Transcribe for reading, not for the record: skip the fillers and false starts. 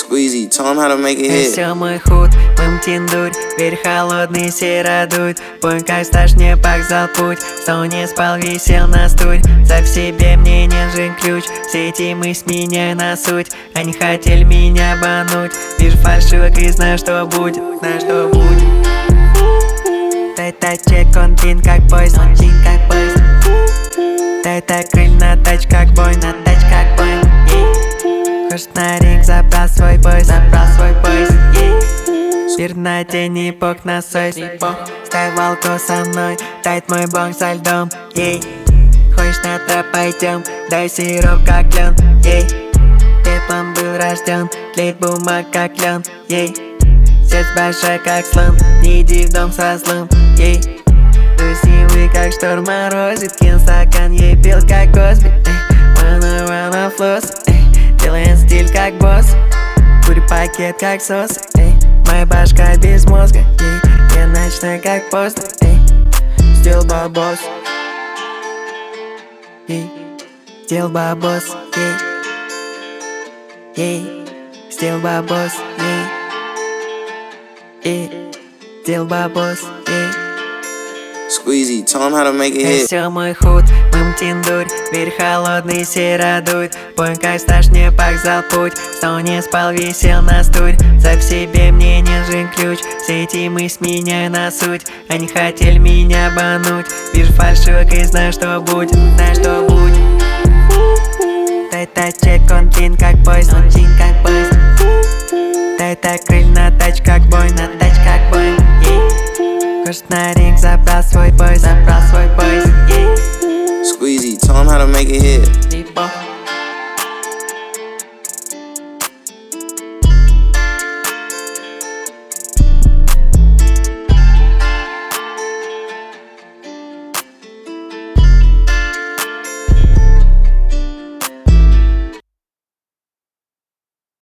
Squeezy, tell him how to make it hit. Все мой худ, мымтин дурь, верь холодный серодует. Пой как стаж, не показал путь, что не спал, висел на стуль. За в себе мне нежен ключ, все эти мысли меня на суть. Они хотели меня обмануть, вижу фальшивок и знаю, что будет, знаю, что будет. Дай чек, он длин как поезд, он длин как поезд. Дай крыль на тач как бой, на тач как бой. Хочешь на ринг, забрал свой бой, Пир на день, не пок на совесть. Ставь волку со мной, тает мой бонг со льдом. Хочешь на троп, пойдем, дай сироп как лен. Пеплом был рожден, тлеет бумаг как лен. Сердце большое как слон, не иди в дом со злом. Дусивый как шторм морозит, кин стакан, ей пил как Косби. Wanna флосс, делаем стиль как босс. Курю пакет как сос, моя башка без мозга, я ночной как поздно, сделал бабос, сделал бабос, сделал бабос, сделал бабос, Squeezy, tell him how to make it hit. Все мой худ, мымтин дурь, верь холодный серодует. Пой как стаж, не показал путь, что не спал, висел на стуль. За в себе мне нежен ключ, все эти мысли меняю на суть. Они хотели меня обмануть, вижу фальшивок и знаю, что будет, знаю, что будет. Дай чек, он длин как поезд, он длин как поезд. Дай крыль на тач как бой, на тач как бой. Хочешь на ринг, забрал свой бой,